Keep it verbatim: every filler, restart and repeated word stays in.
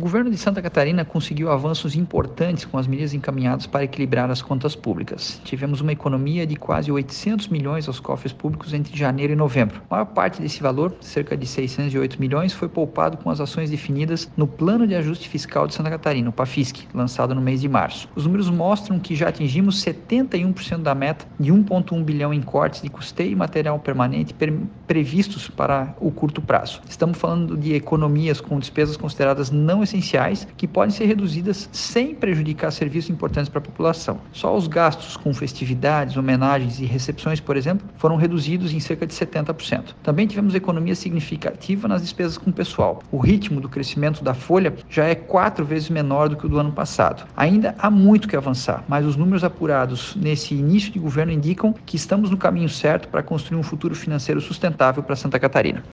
governo de Santa Catarina conseguiu avanços importantes com as medidas encaminhadas para equilibrar as contas públicas. Tivemos uma economia de quase oitocentos milhões aos cofres públicos entre janeiro e novembro. A maior parte desse valor, cerca de seiscentos e oito milhões, foi poupado com as ações definidas no Plano de Ajuste Fiscal de Santa Catarina, o PAFISC, lançado no mês de março. Os números mostram que já atingimos setenta e um por cento da meta de um vírgula um bilhão em cortes de custeio e material permanente previstos para o curto prazo. Estamos falando de economias com despesas consideradas não essenciais que podem ser reduzidas sem prejudicar serviços importantes para a população. Só os gastos com festividades, homenagens e recepções, por exemplo, foram reduzidos em cerca de setenta por cento. Também tivemos economia significativa nas despesas com pessoal. O ritmo do crescimento da folha já é quatro vezes menor do que o do ano passado. Ainda há muito que avançar, mas os números apurados nesse início de governo indicam que estamos no caminho certo para construir um futuro financeiro sustentável para Santa Catarina.